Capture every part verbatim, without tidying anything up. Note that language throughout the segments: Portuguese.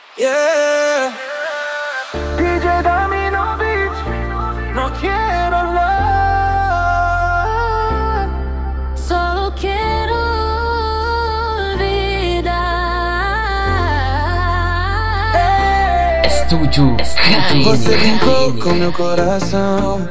Yeah. D J Daminovich, no quiero love, solo quiero olvidar. Hey. Estúdio Você brincou com meu coração,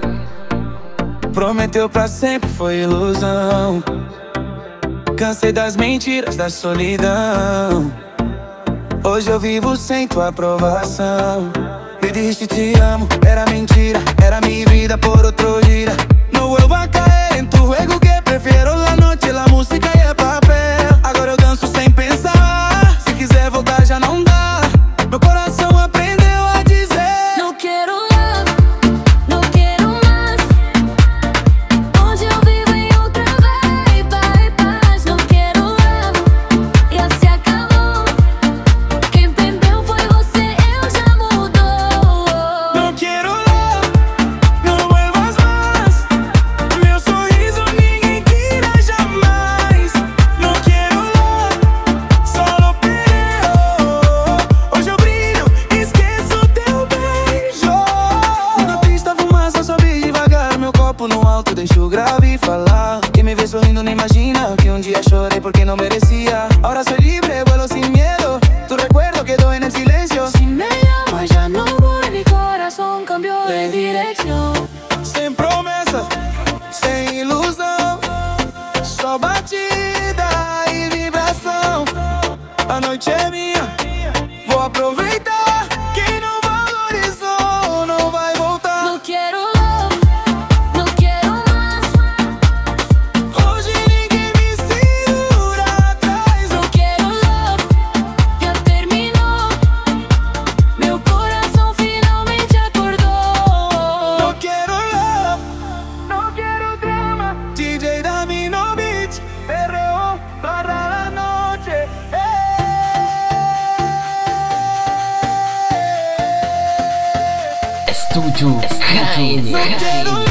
prometeu pra sempre, foi ilusão. Cansei das mentiras, da solidão. Hoje eu vivo sem tua aprovação. Me diste te amo, era mentira. Era mi vida por otro gira. No vuelvo a caer en tu juego, que prefiero la noche, la música y el papel. Agora eu danço sem pensar, se quiser voltar já não dá. Meu coração aprendeu a dizer: não quero love, não quero mais. Hoje eu vivo em outra vibe, paz. Não quero love, já se acabou. Quem perdeu foi você, eu já mudou. Não quero love, não vuelvas mais. Meu sorriso ninguém tira jamais. Não quero love, solo perreo. Hoje eu brilho, esqueço teu beijo. Na pista fumaça sobe devagar, meu copo no alto deixo o grave falar. Quem me vê sorrindo nem imagina que um dia chorei porque não merecia. Ahora soy libre, vuelo sin miedo. Tu recuerdo quedó en el silencio. Si me llamas ya no voy, mi corazón cambió de dirección. Sem promessas, sem ilusão, só batida e vibração. A noite é minha, vou aproveitar. Quem não valorizou não vai voltar. Não quero love, não quero mais. Hoje ninguém me segura atrás. Não quero love, já terminou. Meu coração finalmente acordou. Não quero love, não quero drama. D J Daminovich, perreo para la noche. Estúdio Não quero